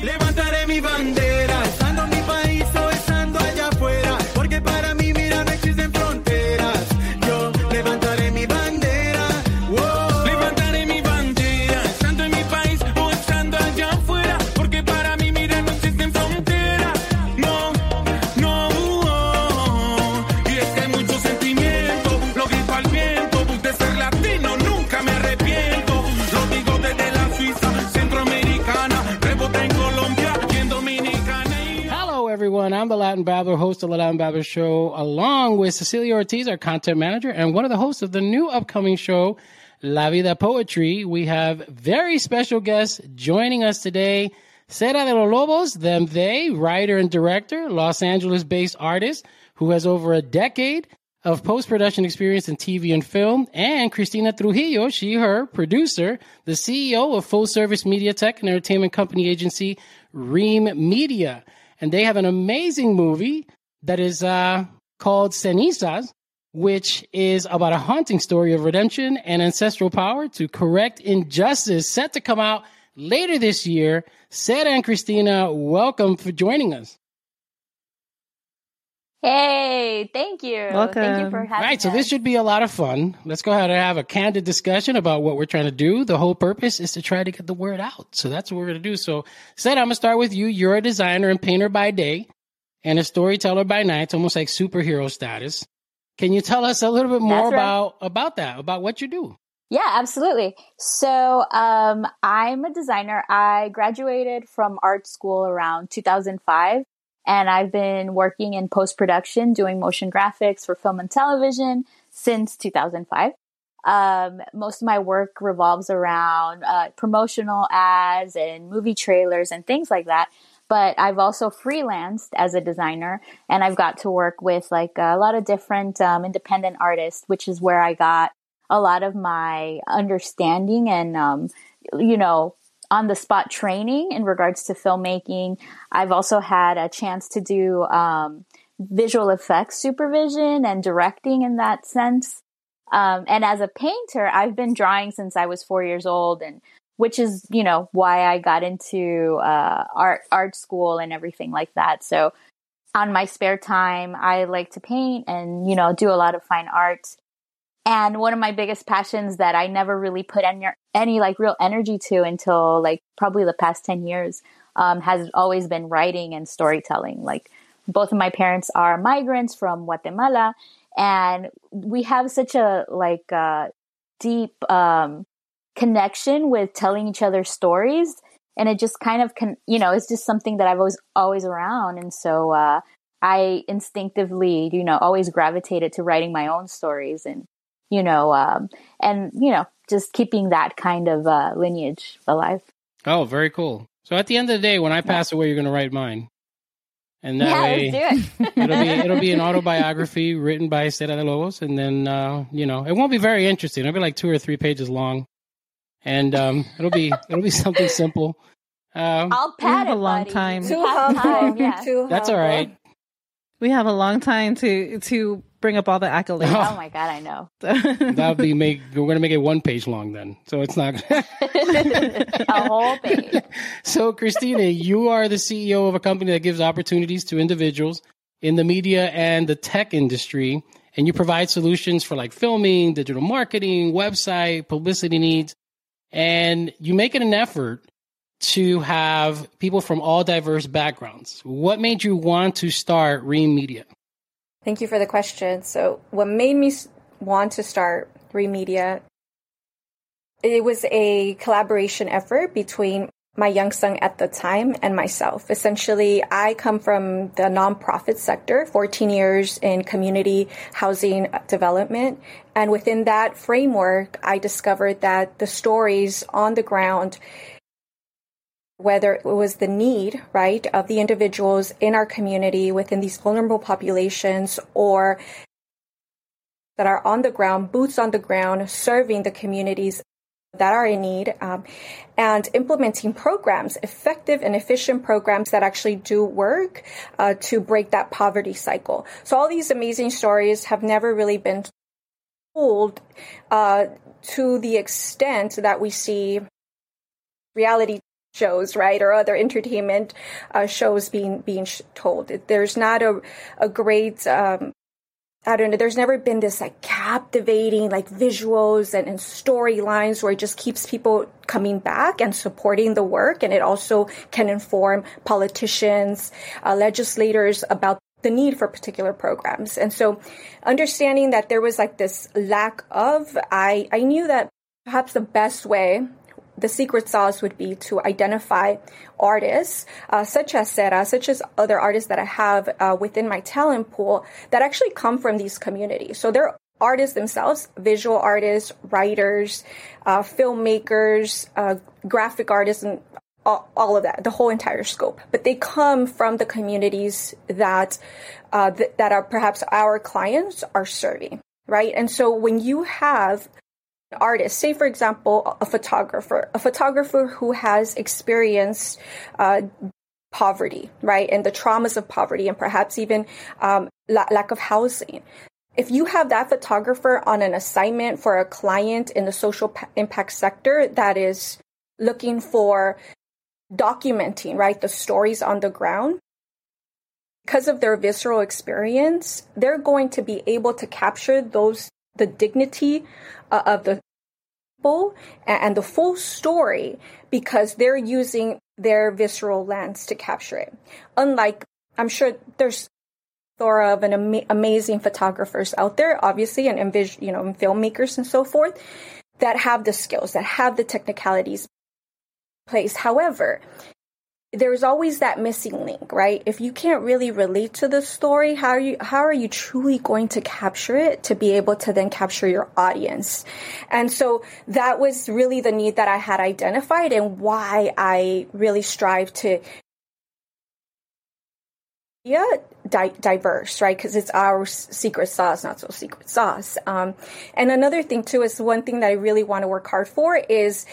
Levantaré mi bandera, estando en mi país o estando allá afuera, porque para mí, mira, no existen fronteras. Yo levantaré mi bandera, wow. Levantaré mi bandera, estando en mi país o estando allá afuera, porque para mí, mira, no existen fronteras. No, no, y es que hay mucho sentimiento, lo grito al viento, de ser latino nunca me arrepiento. Lo digo desde la Suiza, centroamericana, rebote en Colombia y en Dominicana. Hello, everyone. I'm the Latin Babbler, host of the Latin Babbler Show, along with Cecilia Ortiz, our content manager, and one of the hosts of the new upcoming show, La Vida Poetry. We have very special guests joining us today. Cera de los Lobos, them, they, writer and director, Los Angeles-based artist who has over a decade of post-production experience in TV and film, and Cristina Trujillo, she, her, producer, the CEO of full-service media tech and entertainment company agency, Ream Media. And they have an amazing movie that is called Cenizas, which is about a haunting story of redemption and ancestral power to correct injustice, set to come out later this year. Cera and Cristina, welcome for joining us. Hey, thank you. Welcome. Thank you for having us. Right, so this should be a lot of fun. Let's go ahead and have a candid discussion about what we're trying to do. The whole purpose is to try to get the word out. So that's what we're going to do. So, Cera, I'm going to start with you. You're a designer and painter by day and a storyteller by night. It's almost like superhero status. Can you tell us a little bit more about that, about what you do? Yeah, absolutely. So I'm a designer. I graduated from art school around 2005, and I've been working in post-production, doing motion graphics for film and television since 2005. Most of my work revolves around promotional ads and movie trailers and things like that. But I've also freelanced as a designer, and I've got to work with like a lot of different independent artists, which is where I got a lot of my understanding and, on the spot training in regards to filmmaking. I've also had a chance to do visual effects supervision and directing in that sense. And as a painter, I've been drawing since I was 4 years old, and which is, why I got into art school and everything like that. So on my spare time, I like to paint and, do a lot of fine art. And one of my biggest passions that I never really put any like real energy to until like probably the past 10 years has always been writing and storytelling. Like both of my parents are migrants from Guatemala, and we have such a deep connection with telling each other stories. And it just kind of it's just something that I've always around. And so I instinctively, always gravitated to writing my own stories and, just keeping that kind of lineage alive. Oh, very cool. So at the end of the day, when I pass away, you're going to write mine. And that way, let's do it. it'll be an autobiography written by Cera de Lobos. And then, it won't be very interesting. It'll be like 2 or 3 pages long. And it'll be something simple. I'll pad it, a long buddy. time. Too humble. Yeah. That's all right. We have a long time to bring up all the accolades. Oh my God, I know. We're going to make it 1 page long then. So it's not a whole page. So Cristina, you are the CEO of a company that gives opportunities to individuals in the media and the tech industry. And you provide solutions for like filming, digital marketing, website, publicity needs. And you make it an effort to have people from all diverse backgrounds. What made you want to start Ream Media? Thank you for the question. So what made me want to start Ream Media, it was a collaboration effort between my young son at the time and myself. Essentially, I come from the nonprofit sector, 14 years in community housing development. And within that framework, I discovered that the stories on the ground, whether it was the need, right, of the individuals in our community within these vulnerable populations, or that are on the ground, boots on the ground, serving the communities that are in need, and implementing programs, effective and efficient programs that actually do work to break that poverty cycle. So all these amazing stories have never really been told to the extent that we see reality shows, right, or other entertainment shows being told. There's not a great I don't know, there's never been this like captivating like visuals and storylines where it just keeps people coming back and supporting the work. And it also can inform politicians, legislators about the need for particular programs. And so understanding that there was like this lack of, I knew that perhaps the best way, the secret sauce would be to identify artists, such as Sarah, such as other artists that I have within my talent pool that actually come from these communities. So they're artists themselves, visual artists, writers, filmmakers, graphic artists, and all of that, the whole entire scope. But they come from the communities that are perhaps our clients are serving, right? And so when you have artist, say for example, a photographer who has experienced poverty, right, and the traumas of poverty, and perhaps even lack of housing. If you have that photographer on an assignment for a client in the social impact sector that is looking for documenting, right, the stories on the ground, because of their visceral experience, they're going to be able to capture the dignity of the people and the full story because they're using their visceral lens to capture it. Unlike, I'm sure there's plethora of amazing photographers out there, obviously, and filmmakers and so forth that have the skills, that have the technicalities in place. However, there's always that missing link, right? If you can't really relate to the story, how are you truly going to capture it to be able to then capture your audience? And so that was really the need that I had identified and why I really strive to diverse, right? Because it's our secret sauce, not so secret sauce. And another thing too is one thing that I really want to work hard for is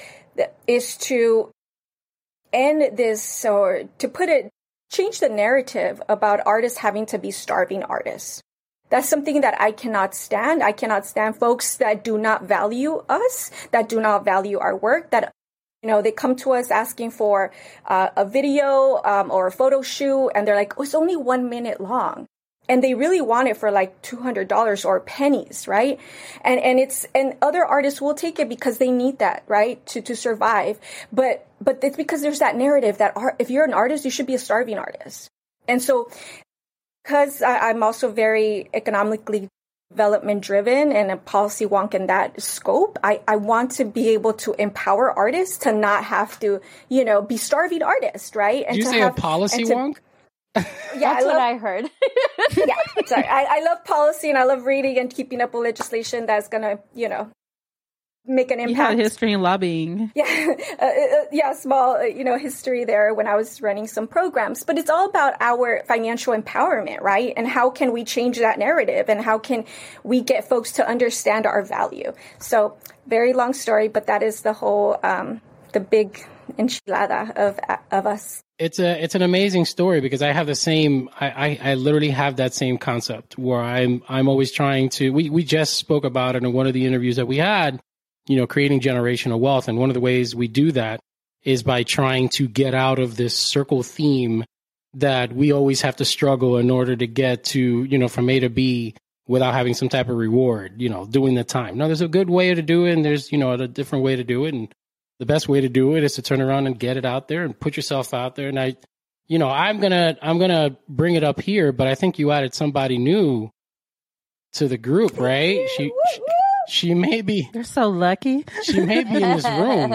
to end this, or to put it, change the narrative about artists having to be starving artists. That's something that I cannot stand. I cannot stand folks that do not value us, that do not value our work, that, they come to us asking for a video or a photo shoot, and they're like, oh, it's only 1 minute long. And they really want it for like $200 or pennies, right? And other artists will take it because they need that, right, to survive. But it's because there's that narrative that if you're an artist, you should be a starving artist. And so, because I'm also very economically development driven and a policy wonk in that scope, I want to be able to empower artists to not have to, be starving artists, right? And did you say a policy wonk? Yeah, that's what I heard. Yeah, sorry. I love policy and I love reading and keeping up with legislation that's going to, make an impact. You had history in lobbying. Yeah, small, history there when I was running some programs. But it's all about our financial empowerment, right? And how can we change that narrative? And how can we get folks to understand our value? So very long story, but that is the whole, the big enchilada of us. It's an amazing story because I have the same, I literally have that same concept where I'm always trying to, we just spoke about it in one of the interviews that we had, creating generational wealth. And one of the ways we do that is by trying to get out of this circle theme that we always have to struggle in order to get to, from A to B without having some type of reward, doing the time. Now, there's a good way to do it and there's, a different way to do it. And the best way to do it is to turn around and get it out there and put yourself out there. And I'm gonna bring it up here, but I think you added somebody new to the group, right? She may be. You're so lucky. She may be in this room.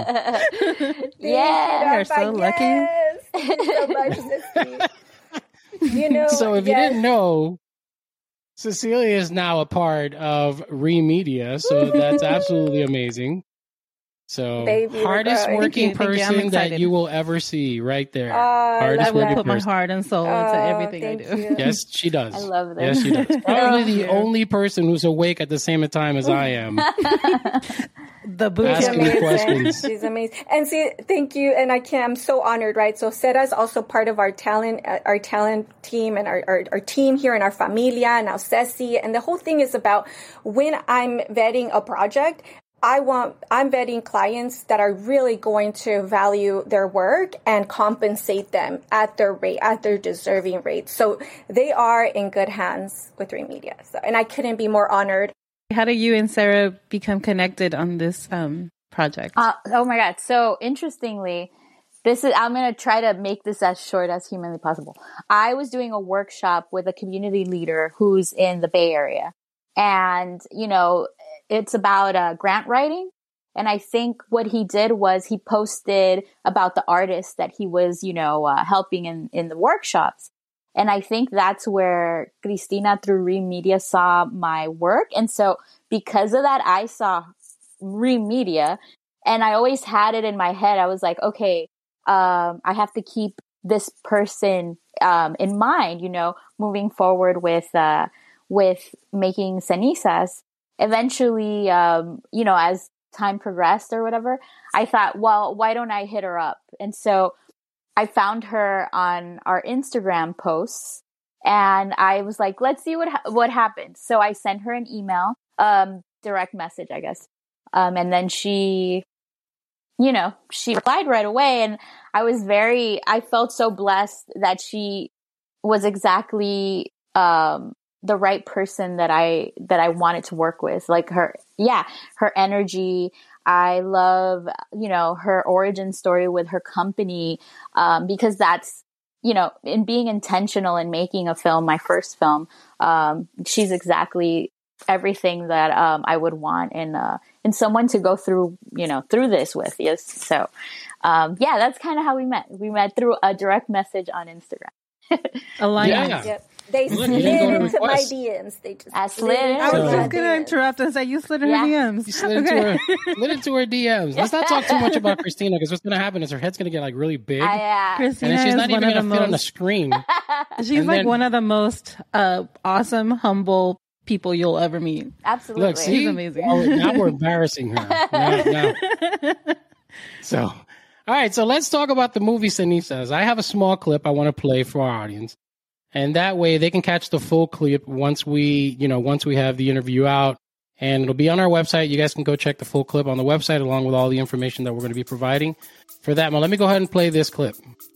Yeah, you're so lucky. Yes. Thank you so much, Sissy. So if you didn't know, Cecilia is now a part of Remedia, so that's absolutely amazing. So, hardest working person that you will ever see, right there. Hardest I will working put my person. heart and soul into everything I do. You. Yes, she does. I love that. Yes, she does. Probably the only person who's awake at the same time as I am. The booty. Asking me questions. She's amazing. And see, thank you. And I'm so honored, right? So Sarah is also part of our talent team and our team here in our familia and now Ceci. And the whole thing is about when I'm vetting a project, I'm vetting clients that are really going to value their work and compensate them at their rate, at their deserving rate. So they are in good hands with Remedia. So, and I couldn't be more honored. How do you and Sarah become connected on this project? Oh my God. So interestingly, I'm going to try to make this as short as humanly possible. I was doing a workshop with a community leader who's in the Bay Area. And, it's about grant writing. And I think what he did was he posted about the artists that he was, helping in the workshops. And I think that's where Cristina through Remedia saw my work. And so because of that, I saw Remedia and I always had it in my head. I was like, okay, I have to keep this person in mind, moving forward with making Cenizas. Eventually, as time progressed or whatever, I thought, well, why don't I hit her up? And so I found her on our Instagram posts and I was like, let's see what happens. So I sent her an email, direct message, I guess. And then she replied right away. And I felt so blessed that she was exactly, the right person that I wanted to work with. Like her energy. I love, her origin story with her company, because that's, in being intentional in making a film, my first film, she's exactly everything that I would want in someone to go through, through this with. Yes. So, that's kind of how we met. We met through a direct message on Instagram. Alliance. Yep. They slid into my DMs. They just slid. I was just going to interrupt and say you slid in her DMs. You slid into her DMs. Let's not talk too much about Cristina because what's going to happen is her head's going to get like really big. Cristina and then she's is not even going to fit on the screen. She's one of the most awesome, humble people you'll ever meet. Absolutely. Look, see? She's amazing. Oh, now we're embarrassing her. Now. So, all right. So let's talk about the movie Cenizas. I have a small clip I want to play for our audience. And that way they can catch the full clip once we have the interview out, and it'll be on our website. You guys can go check the full clip on the website along with all the information that we're going to be providing for that. Well, let me go ahead and play this clip.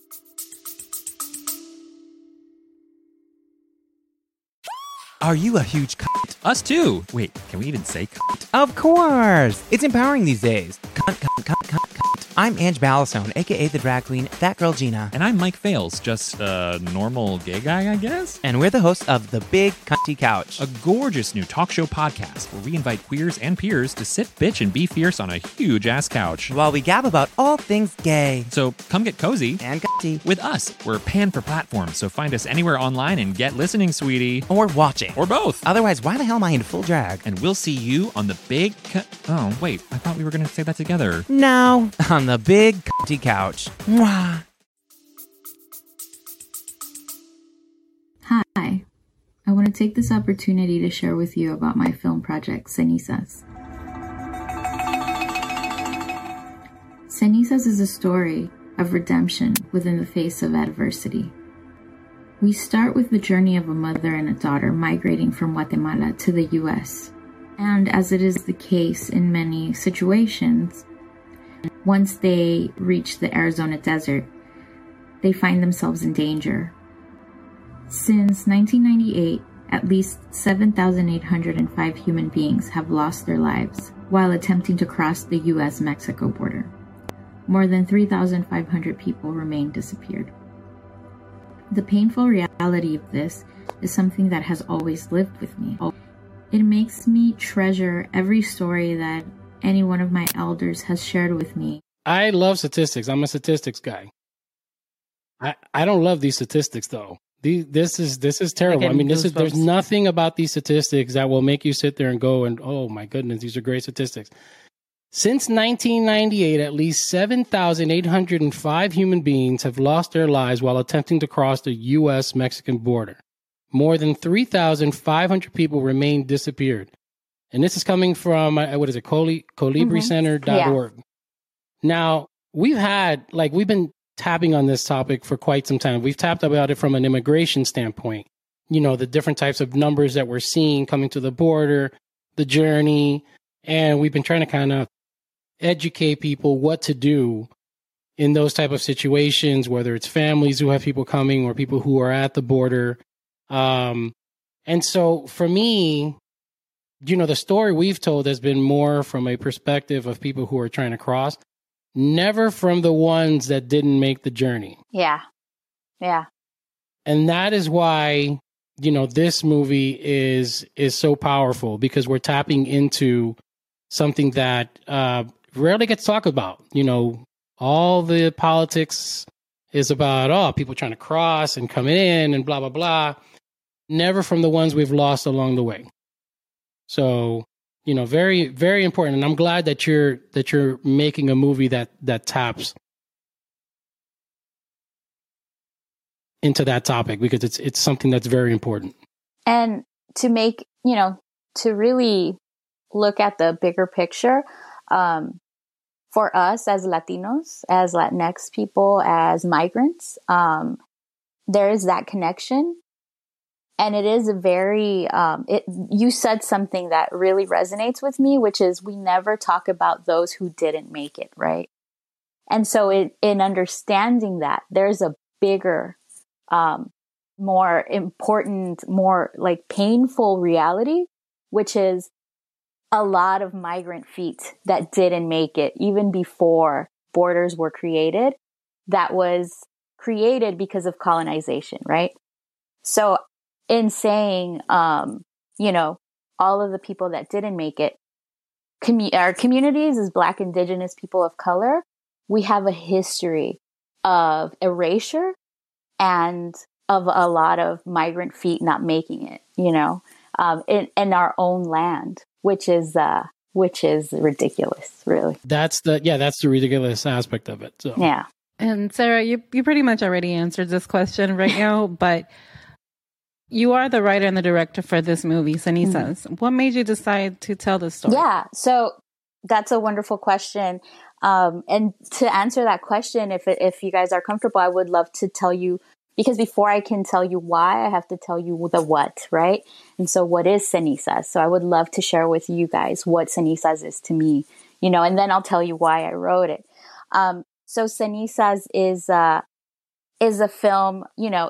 Are you a huge cunt? Us too. Wait, can we even say cunt? Of course. It's empowering these days. Cunt, cunt, cunt, cunt, cunt. I'm Ange Ballastone, a.k.a. the drag queen, That Girl Gina. And I'm Mike Fales, just a normal gay guy, I guess? And we're the hosts of The Big Cunty Couch, a gorgeous new talk show podcast where we invite queers and peers to sit, bitch, and be fierce on a huge-ass couch. while we gab about all things gay. So come get cozy. And cunty. With us. We're panned for platforms, so find us anywhere online and get listening, sweetie. Or watching. Or both. Otherwise, why the hell am I in full drag? And we'll see you on the big... Oh, wait, I thought we were going to say that together. No, on The Big Cunty Couch. Mwah. Hi, I want to take this opportunity to share with you about my film project, Cenizas. Cenizas is a story of redemption within the face of adversity. We start with the journey of a mother and a daughter migrating from Guatemala to the U.S. And as it is the case in many situations, once they reach the Arizona desert, they find themselves in danger. Since 1998, at least 7,805 human beings have lost their lives while attempting to cross the U.S.-Mexico border. More than 3,500 people remain disappeared. The painful reality of this is something that has always lived with me. It makes me treasure every story that any one of my elders has shared with me. I love statistics. I'm a statistics guy. I don't love these statistics though. This is terrible. I mean, there's nothing about these statistics that will make you sit there and go and, oh my goodness, these are great statistics. Since 1998, at least 7,805 human beings have lost their lives while attempting to cross the U.S.-Mexican border. More than 3,500 people remain disappeared. And this is coming from, colibricenter.org. Yeah. Now, we've been tapping on this topic for quite some time. We've tapped about it from an immigration standpoint. The different types of numbers that we're seeing coming to the border, the journey, And we've been trying to kind of educate people what to do in those type of situations, whether it's families who have people coming or people who are at the border. And so for me, the story we've told has been more from a perspective of people who are trying to cross, never from the ones that didn't make the journey. Yeah. Yeah. And that is why, this movie is so powerful, because we're tapping into something that rarely gets talked about. All the politics is about, people trying to cross and come in and blah, blah, blah. Never from the ones we've lost along the way. So, very, very important. And I'm glad that you're making a movie that taps into that topic, because it's something that's very important. And to make, to really look at the bigger picture, for us as Latinos, as Latinx people, as migrants, there is that connection. And it is a very, you said something that really resonates with me, which is we never talk about those who didn't make it, right? And so in understanding that, there's a bigger, more important, more like painful reality, which is a lot of migrant feet that didn't make it even before borders were created. That was created because of colonization, right? So in saying, all of the people that didn't make it, our communities as Black, Indigenous people of color, we have a history of erasure and of a lot of migrant feet not making it, in our own land, which is ridiculous, really. That's the ridiculous aspect of it. So. Yeah. And Sarah, you pretty much already answered this question right now, but you are the writer and the director for this movie, Cenizas. Mm-hmm. What made you decide to tell this story? Yeah, so that's a wonderful question. And to answer that question, if you guys are comfortable, I would love to tell you, because before I can tell you why, I have to tell you the what, right? And so what is Cenizas? So I would love to share with you guys what Cenizas is to me, and then I'll tell you why I wrote it. So Cenizas is a film,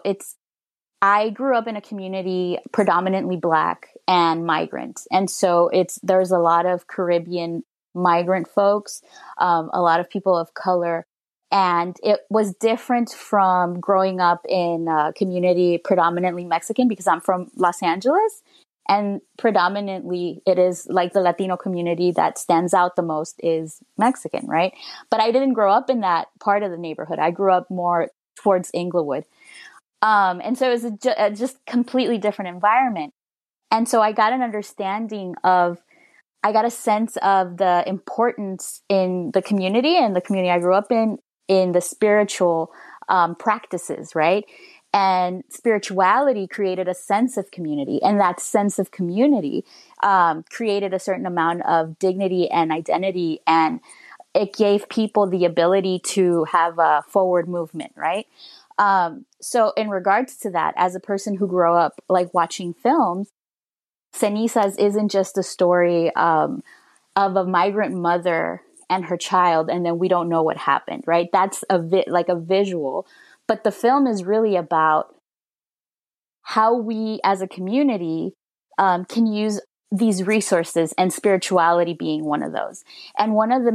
I grew up in a community predominantly Black and migrant. And so there's a lot of Caribbean migrant folks, a lot of people of color. And it was different from growing up in a community predominantly Mexican, because I'm from Los Angeles. And predominantly it is like the Latino community that stands out the most is Mexican, right? But I didn't grow up in that part of the neighborhood. I grew up more towards Inglewood. And so it was a just completely different environment. And so I got an understanding I got a sense of the importance in the community and the community I grew up in the spiritual practices, right? And spirituality created a sense of community. And that sense of community created a certain amount of dignity and identity. And it gave people the ability to have a forward movement, right? So in regards to that, as a person who grew up like watching films, Cenizas isn't just a story of a migrant mother and her child, and then we don't know what happened, right? That's like a visual. But the film is really about how we as a community can use these resources, and spirituality being one of those. And one of the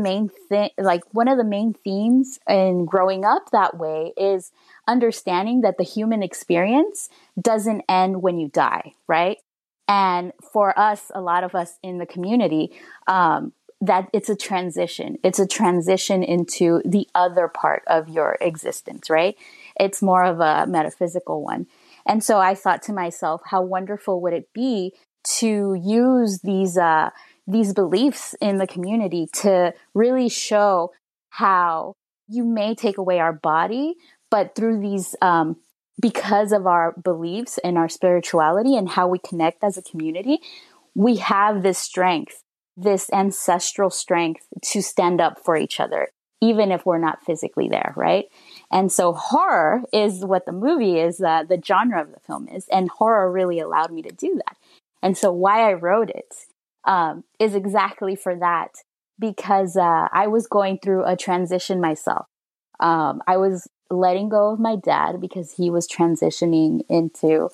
main themes in growing up that way is understanding that the human experience doesn't end when you die, right? And for us, a lot of us in the community, that it's a transition. It's a transition into the other part of your existence, right? It's more of a metaphysical one. And so I thought to myself, how wonderful would it be to use these beliefs in the community to really show how you may take away our body, but through these, because of our beliefs and our spirituality and how we connect as a community, we have this strength, this ancestral strength to stand up for each other, even if we're not physically there, right? And so horror is what the movie is, the genre of the film is, and horror really allowed me to do that. And so why I wrote it, is exactly for that, because I was going through a transition myself. I was letting go of my dad because he was transitioning into,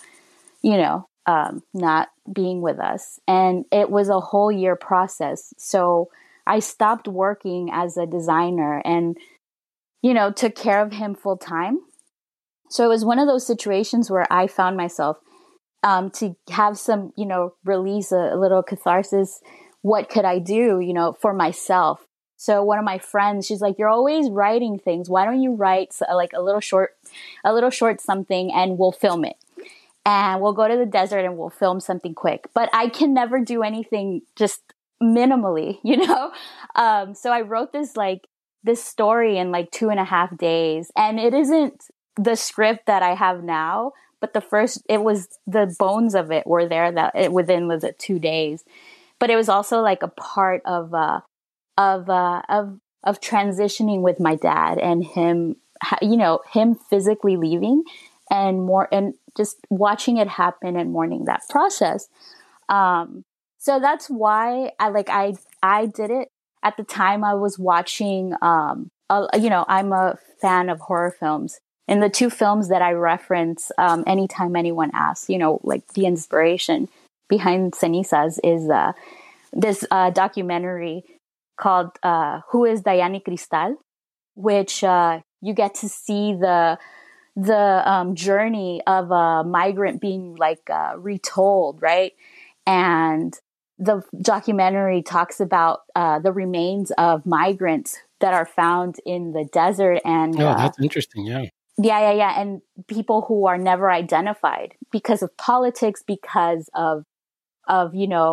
not being with us. And it was a whole year process. So I stopped working as a designer and, took care of him full time. So it was one of those situations where I found myself to have some, release, a little catharsis. What could I do, for myself? So one of my friends, she's like, "You're always writing things. Why don't you write like a little short something, and we'll film it. And we'll go to the desert and we'll film something quick." But I can never do anything just minimally, So I wrote this story in 2.5 days, and it isn't the script that I have now, but it was the bones of it were there within 2 days. But it was also a part of transitioning with my dad and him, him physically leaving and just watching it happen and mourning that process. So that's why I did it. At the time I was watching, I'm a fan of horror films. And the 2 films that I reference anytime anyone asks, the inspiration behind Cenizas is this documentary called Who is Dayani Cristal, which you get to see the journey of a migrant being retold, right? And the documentary talks about the remains of migrants that are found in the desert. And that's interesting. Yeah. Yeah. And people who are never identified because of politics, because of all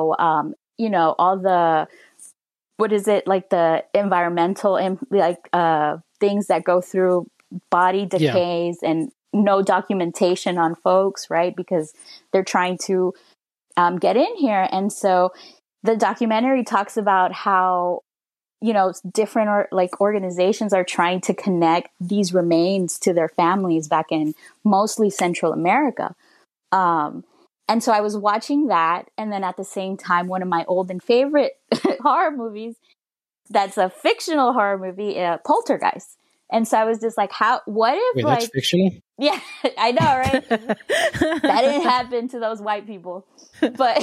the, what is it, the environmental things that go through body decays and no documentation on folks, right? Because they're trying to get in here. And so the documentary talks about how, different organizations are trying to connect these remains to their families back in mostly Central America. And so I was watching that. And then at the same time, one of my old and favorite horror movies, that's a fictional horror movie, Poltergeist. And so I was just like, what if Wait, that's fictional? Yeah, I know, right? That didn't happen to those white people. But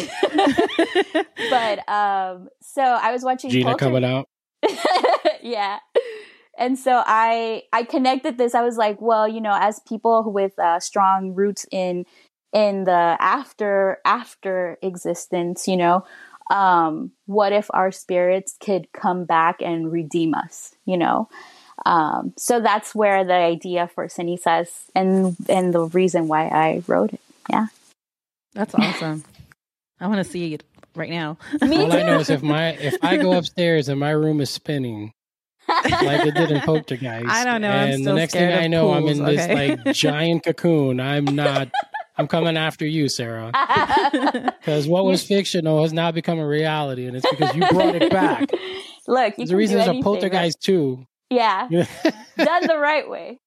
so I was watching Gina coming out. Yeah. And so I connected this. I was like, well, as people with strong roots in the after existence, what if our spirits could come back and redeem us, So that's where the idea for Cenizas and the reason why I wrote it. Yeah. That's awesome. I want to see it right now. Me All too. I know is if I go upstairs and my room is spinning like it did in Poltergeist, I don't know. And the next thing I know, I'm in this giant cocoon. I'm coming after you, Sarah. Because what was fictional has now become a reality, and it's because you brought it back. Look, there's a reason there's a Poltergeist too. Yeah. Done the right way.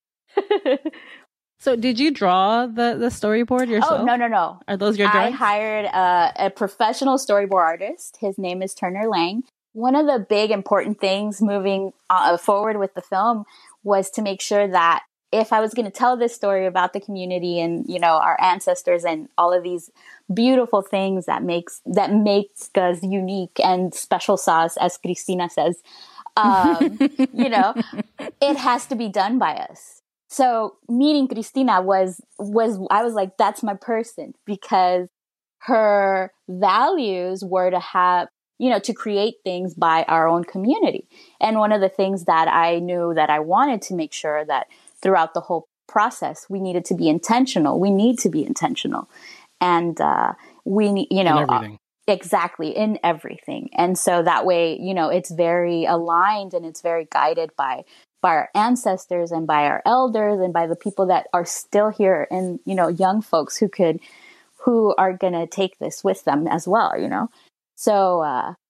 So did you draw the storyboard yourself? Oh, no. Are those your drawings? I hired a professional storyboard artist. His name is Turner Lang. One of the big important things moving forward with the film was to make sure that if I was going to tell this story about the community and, our ancestors and all of these beautiful things that makes us unique and special sauce, as Cristina says, it has to be done by us. So meeting Cristina was I was like, that's my person, because her values were to have, to create things by our own community. And one of the things that I knew that I wanted to make sure that throughout the whole process, we needed to be intentional. We need to be intentional. And we need, in everything. Exactly, in everything. And so that way, it's very aligned and it's very guided by our ancestors and by our elders and by the people that are still here and, young folks who are going to take this with them as well, So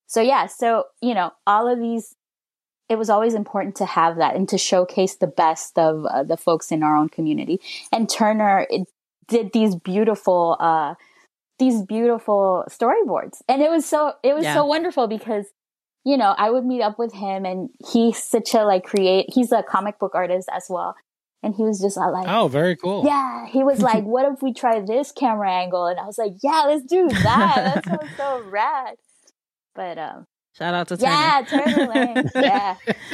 all of these, it was always important to have that and to showcase the best of the folks in our own community. And Turner did these beautiful these beautiful storyboards. And it was so wonderful because, you know, I would meet up with him, and he's such a he's a comic book artist as well. And he was just like, oh, very cool. Yeah. He was like, what if we try this camera angle? And I was like, yeah, let's do that. That sounds so rad. But, shout out to Turner. Yeah, Turner Lang. Yeah.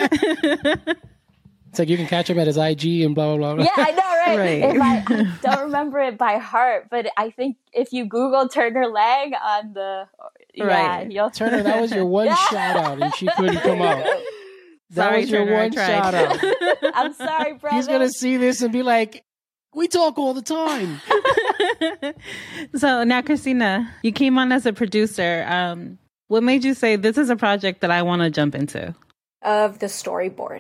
It's like you can catch him at his IG and blah, blah, blah. Yeah, I know, right? Right. If I don't remember it by heart, but I think if you Google Turner Lang on the... Right. You'll... Turner, that was your one shout out, and she couldn't come out. That Sorry, was your Turner, one shout out. I'm sorry, brother. He's going to see this and be like, we talk all the time. So now, Christina, you came on as a producer. What made you say, this is a project that I want to jump into? Of the storyboard.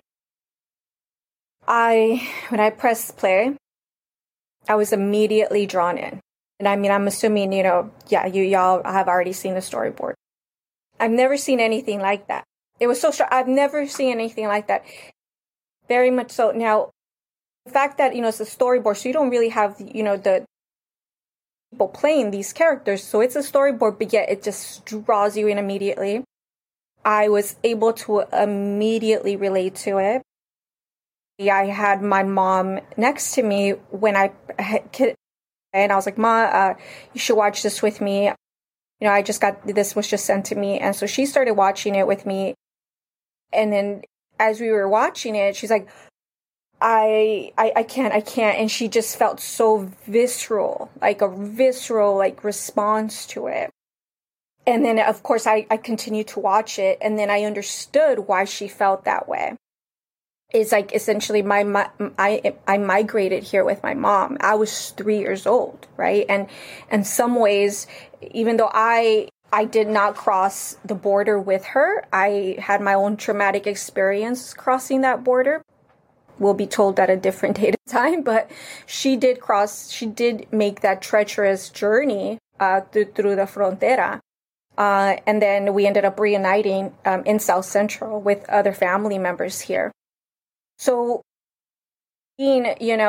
When I pressed play, I was immediately drawn in. And I mean, I'm assuming, you know, y'all have already seen the storyboard. I've never seen anything like that. It was so strong. I've never seen anything like that. Very much so. Now, the fact that, you know, it's a storyboard, so you don't really have, you know, the people playing these characters. So it's a storyboard, but yet it just draws you in immediately. I was able to immediately relate to it. I had my mom next to me when I had, and I was like, Ma, you should watch this with me. You know, this was just sent to me. And so she started watching it with me. And then as we were watching it, she's like, I can't. And she just felt so visceral, like a visceral, like response to it. And then, of course, I continued to watch it. And then I understood why she felt that way. It's like essentially I migrated here with my mom. I was 3 years old, right? And in some ways, even though I did not cross the border with her, I had my own traumatic experience crossing that border. We'll be told at a different date and time, but she did make that treacherous journey through the frontera. And then we ended up reuniting in South Central with other family members here. So seeing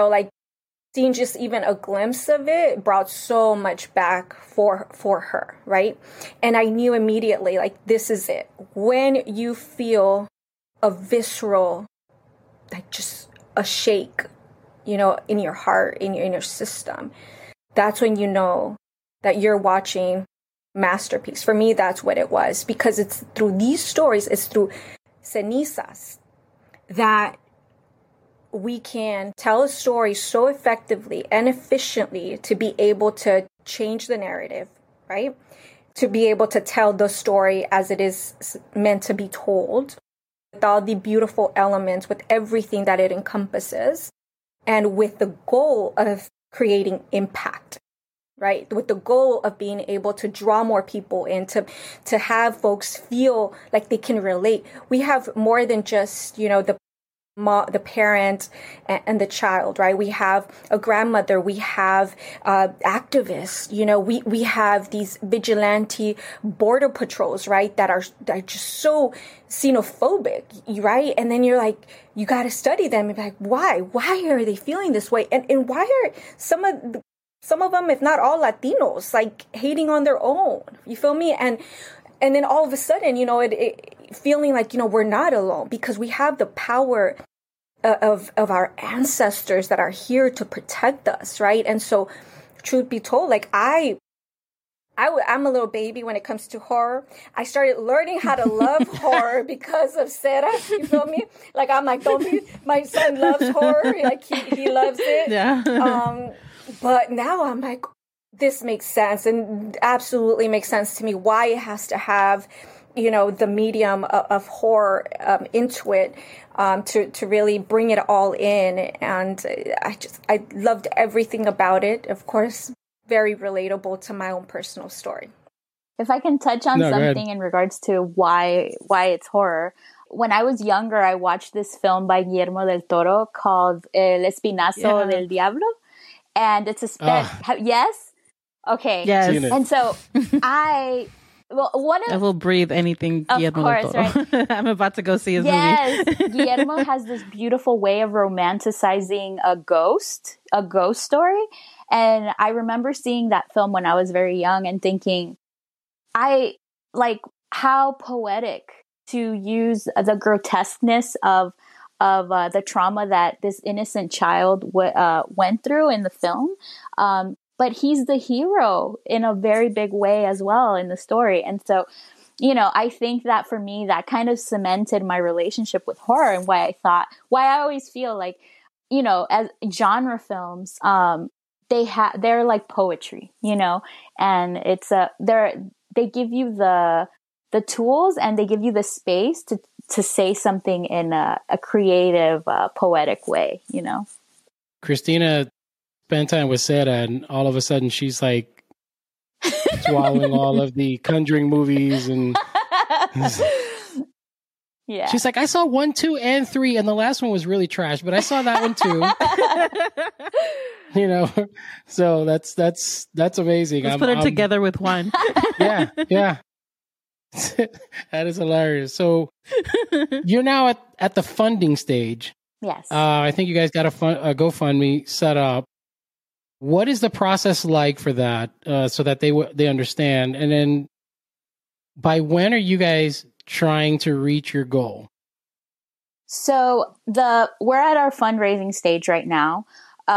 just even a glimpse of it brought so much back for her, right? And I knew immediately, like, this is it. When you feel a visceral, like just a shake, you know, in your heart, in your system, that's when you know that you're watching masterpiece. For me, that's what it was, because it's through these stories, it's through Cenizas that we can tell a story so effectively and efficiently to be able to change the narrative, right? To be able to tell the story as it is meant to be told, with all the beautiful elements, with everything that it encompasses, and with the goal of creating impact, right? With the goal of being able to draw more people in, to have folks feel like they can relate. We have more than just, you know, the parent and the child, right? We have a grandmother, we have activists, you know, we have these vigilante border patrols, right? That are just so xenophobic, right? And then you're like, you got to study them and be like, why are they feeling this way? And why are some of them, if not all, Latinos, like hating on their own? You feel me? And then all of a sudden, you know, it feeling like, you know, we're not alone, because we have the power of our ancestors that are here to protect us, right? And so, truth be told, like I'm a little baby when it comes to horror. I started learning how to love horror because of Sarah. You feel me? Like, I'm like, my son loves horror. Like he loves it. Yeah. But now I'm like, this makes sense, and absolutely makes sense to me why it has to have, you know, the medium of horror into it to really bring it all in. And I loved everything about it. Of course, very relatable to my own personal story. If I can touch on something in regards to why it's horror. When I was younger, I watched this film by Guillermo del Toro called El Espinazo del Diablo. And it's a yes? Okay. Yes. And so I Well, I will breathe anything Guillermo del Toro. Right? I'm about to go see his movie. Guillermo has this beautiful way of romanticizing a ghost story. And I remember seeing that film when I was very young and thinking, how poetic to use the grotesqueness of the trauma that this innocent child went through in the film. But he's the hero in a very big way as well in the story. And so, I think that for me, that kind of cemented my relationship with horror and why I always feel like, as genre films, they're like poetry, and it's they give you the tools and they give you the space to say something in a creative, poetic way, Christina spent time with Sarah, and all of a sudden she's like swallowing all of the Conjuring movies, and yeah, she's like, I saw 1, 2, and 3, and the last one was really trash, but I saw that one too. So that's amazing. Let's put it together with one. Yeah. That is hilarious. So you're now at the funding stage. Yes. I think you guys got a GoFundMe set up. What is the process like for that, so that they understand? And then by when are you guys trying to reach your goal? So we're at our fundraising stage right now.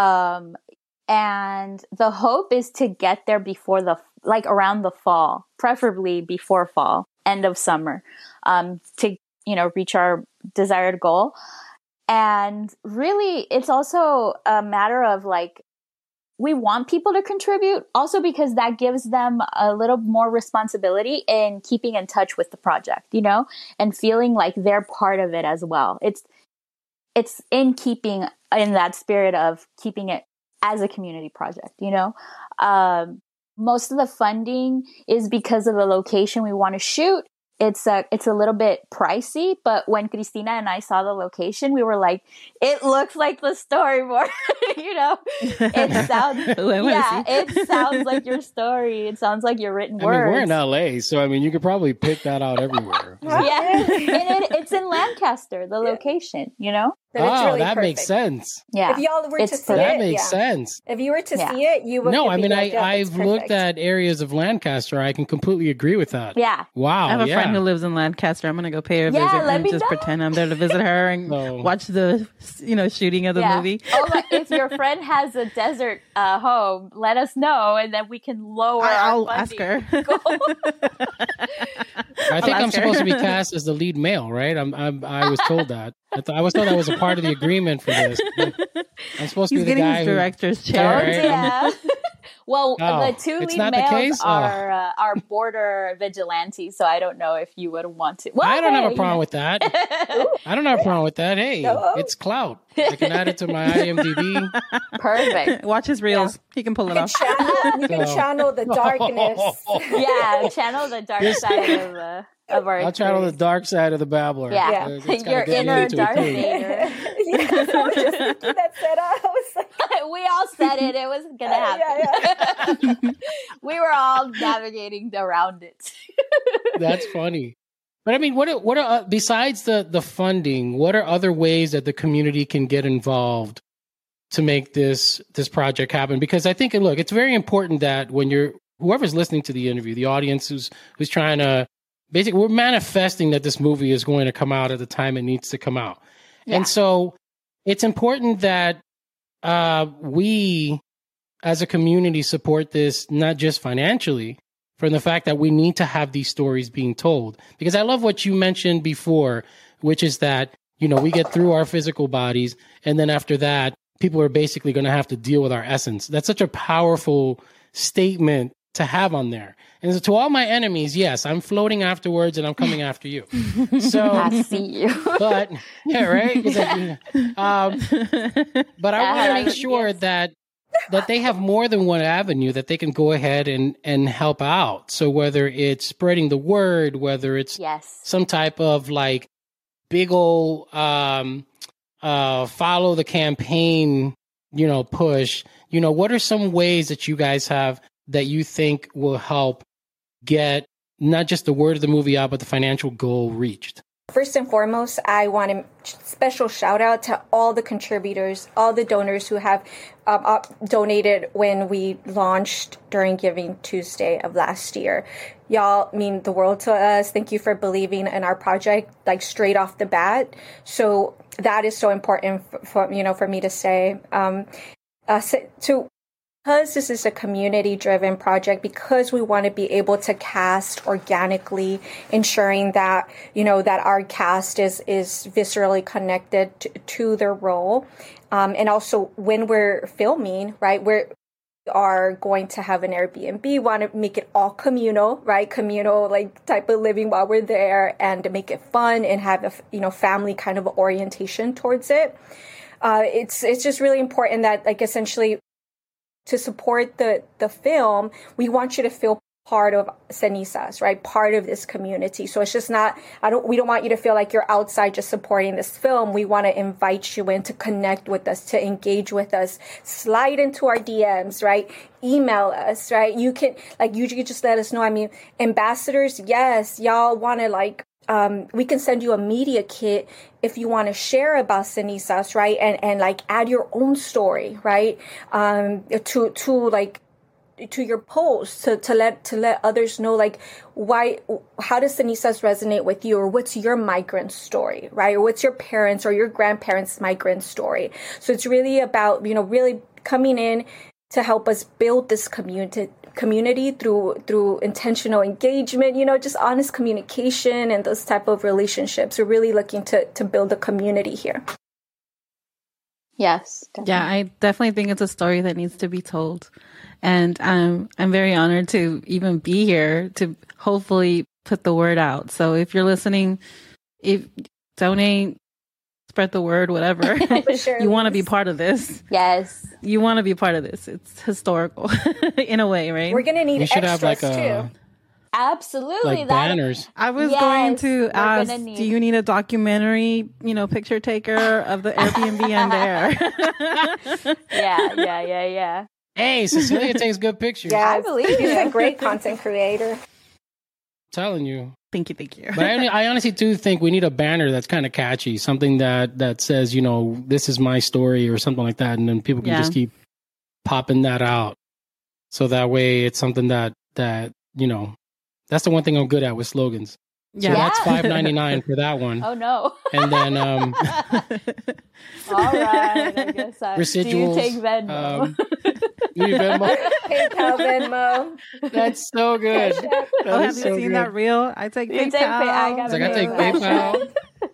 And the hope is to get there before around the fall, preferably before fall, end of summer, to, reach our desired goal. And really, it's also a matter of we want people to contribute also because that gives them a little more responsibility in keeping in touch with the project, and feeling like they're part of it as well. It's in keeping in that spirit of keeping it as a community project, most of the funding is because of the location we want to shoot. It's a little bit pricey, but when Christina and I saw the location, we were like, it looks like the storyboard, it sounds like your story. It sounds like your written words. We're in LA, so you could probably pick that out everywhere. Yeah. And it's in Lancaster, the location, But it's really that perfect. makes sense. Yeah. If y'all were to see that it, makes sense. If you were to see it, you would. No, I've looked at areas of Lancaster. I can completely agree with that. Yeah. Wow. I have a friend who lives in Lancaster. I'm gonna go pay her a visit and just pretend I'm there to visit her and watch the shooting of the movie. If your friend has a desert home, let us know, and then we can lower. I'll ask her. I think I'm supposed to be cast as the lead male, right? I was told that. I was told that was a part of the agreement for this. I'm supposed to be the guy his director's chair. Right? Yeah. Well, the two lead males are border vigilantes, so I don't know if you would want to. Well, I don't have a problem with that. I don't have a problem with that. Hey, it's clout. I can add it to my IMDb. Perfect. Watch his reels. Yeah. He can pull it off. You can channel the darkness. Yeah, channel the dark side of our I'll channel the dark side of the babbler. Yeah. Your inner Darth Vader. Yes, I was just thinking that said. I was like, we all said it. It was gonna happen. Yeah. We were all navigating around it. That's funny. But what are besides the funding? What are other ways that the community can get involved to make this project happen? Because I think, look, it's very important that when whoever's listening to the interview, the audience who's trying to basically, we're manifesting that this movie is going to come out at the time it needs to come out. Yeah. And so it's important that we as a community support this, not just financially, from the fact that we need to have these stories being told. Because I love what you mentioned before, which is that, we get through our physical bodies, and then after that, people are basically going to have to deal with our essence. That's such a powerful statement to have on there. And so to all my enemies, yes, I'm floating afterwards and I'm coming after you. So I see you. But yeah, right. But I want to make sure that they have more than one avenue that they can go ahead and help out. So whether it's spreading the word, whether it's some type of big old follow the campaign, push. What are some ways that you guys have that you think will help get not just the word of the movie out, but the financial goal reached? First and foremost, I want a special shout out to all the contributors, all the donors who have donated when we launched during Giving Tuesday of last year. Y'all mean the world to us. Thank you for believing in our project, like straight off the bat. So that is so important for me to say. Because this is a community-driven project, because we want to be able to cast organically, ensuring that, that our cast is viscerally connected to their role. And also when we're filming, right, we are going to have an Airbnb, want to make it all communal, right? Communal, like, type of living while we're there, and to make it fun and have a, family kind of orientation towards it. It's just really important that, like, essentially, to support the film, we want you to feel part of Cenizas, right? Part of this community. So it's just not, we don't want you to feel like you're outside just supporting this film. We want to invite you in to connect with us, to engage with us, slide into our DMs, right? Email us, right? You can just let us know. I mean, ambassadors, yes, y'all want to we can send you a media kit if you want to share about Cenizas, right? And like add your own story, right? To your post to let others know, like, how does Cenizas resonate with you, or what's your migrant story, right? Or what's your parents or your grandparents' migrant story? So it's really about, really coming in to help us build this community through intentional engagement, just honest communication and those type of relationships. We're really looking to build a community here. Yes. Definitely. Yeah, I definitely think it's a story that needs to be told. And I'm very honored to even be here to hopefully put the word out. So if you're listening, donate, spread the word, whatever. Sure, you want to be part of this. Yes. You want to be part of this. It's historical in a way, right? We're going to need extras too. Absolutely. Like banners. I was going to ask, do you need a documentary, picture taker of the Airbnb and there? Yeah. Hey, Cecilia takes good pictures. Yeah, I believe she's you. a great content creator. I'm telling you. Thank you. But I honestly do think we need a banner that's kind of catchy, something that says, this is my story or something like that, and then people can just keep popping that out. So that way it's something that that's the one thing I'm good at with slogans. Yeah. So that's $5.99 for that one. Oh no. And then all right, I guess residuals. Do you take Venmo? PayPal, Venmo. That's so good. Have you seen that reel? I take PayPal. I take PayPal.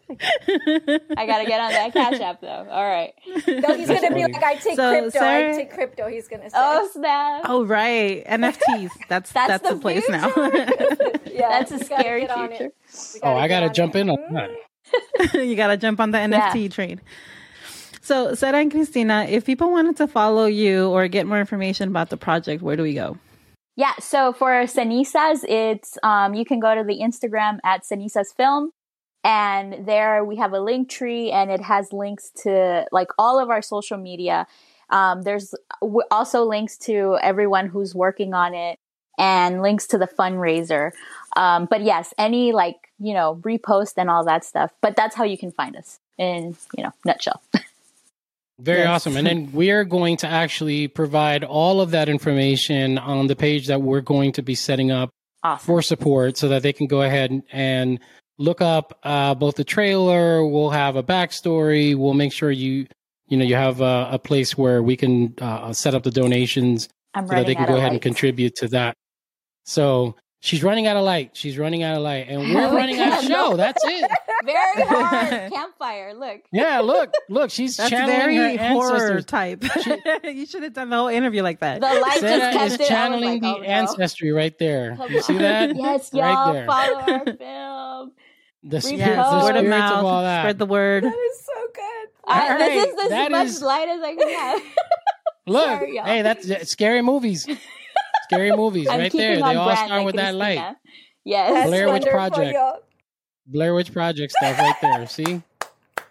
I gotta get on that Cash App though. All right. No, he's gonna be like, I take crypto. Sarah, I take crypto. He's gonna say. Oh snap! Oh right, NFTs. That's the place now. Yeah, that's a scary future. I gotta jump in on that. You gotta jump on the NFT train. So, Sarah and Cristina, if people wanted to follow you or get more information about the project, where do we go? Yeah, so for Cenizas, it's you can go to the Instagram at Cenizas Film, and there we have a link tree, and it has links to like all of our social media. There's also links to everyone who's working on it, and links to the fundraiser. But yes, any repost and all that stuff. But that's how you can find us in nutshell. Very awesome. And then we are going to actually provide all of that information on the page that we're going to be setting up for support, so that they can go ahead and look up both the trailer. We'll have a backstory. We'll make sure you have a place where we can set up the donations so that they can go ahead and contribute to that. So she's running out of light. And we're running out of show. That's it. Very hard campfire. Look. Yeah, look. She's channeling very her horror ancestors. type. You should have done the whole interview like that. The light Sarah just is kept channeling the ancestry right there. You see that? Yes, right y'all there. follow our film. The spirit, Yes, the word of spirits mouth, of all that. spread the word. That is so good. This is that as much is- light as I can have. Look, Sorry, y'all. hey, that's scary movies. Scary movies I'm right keeping there. They on all brand start like with that Cristina. light. Yes. That's Blair Witch wonderful, Project. y'all. Blair Witch Project stuff right there. See?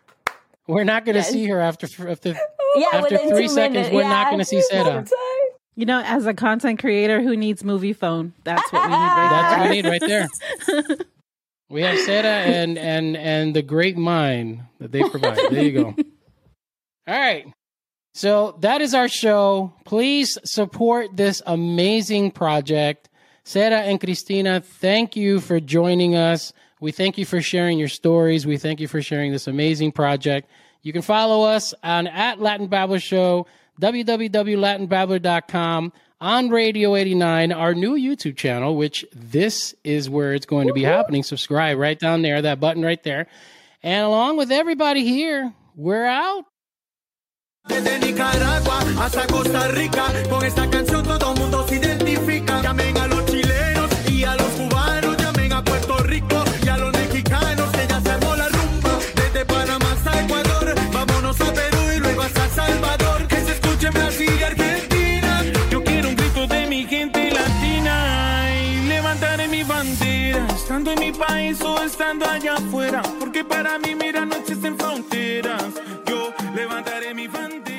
We're not going to see her after Yeah, after within 3 2 seconds. minutes. We're not going to see Sarah. You know, as a content creator who needs movie phone, that's what we need right there. That's what we need right there. We have Sarah and the great mind that they provide. There you go. All right. So that is our show. Please support this amazing project. Sarah and Cristina, thank you for joining us. We thank you for sharing your stories. We thank you for sharing this amazing project. You can follow us on at Latin Babbler Show, www.latinbabbler.com, on Radio 89, our new YouTube channel, which this is where it's going to be happening. Subscribe right down there, that button right there. And along with everybody here, we're out. Desde Nicaragua hasta Costa Rica, con esta canción todo el mundo se identifica. Llamen a los chilenos y a los cubanos, llamen a Puerto Rico y a los mexicanos, que ya se armó la rumba. Desde Panamá hasta Ecuador, vámonos a Perú y luego hasta Salvador. Que se escuche en Brasil y Argentina. Yo quiero un grito de mi gente latina y levantaré mi bandera, estando en mi país o estando allá afuera, porque para mí, mira, no existen fronteras. Yo levantaré mi bandera.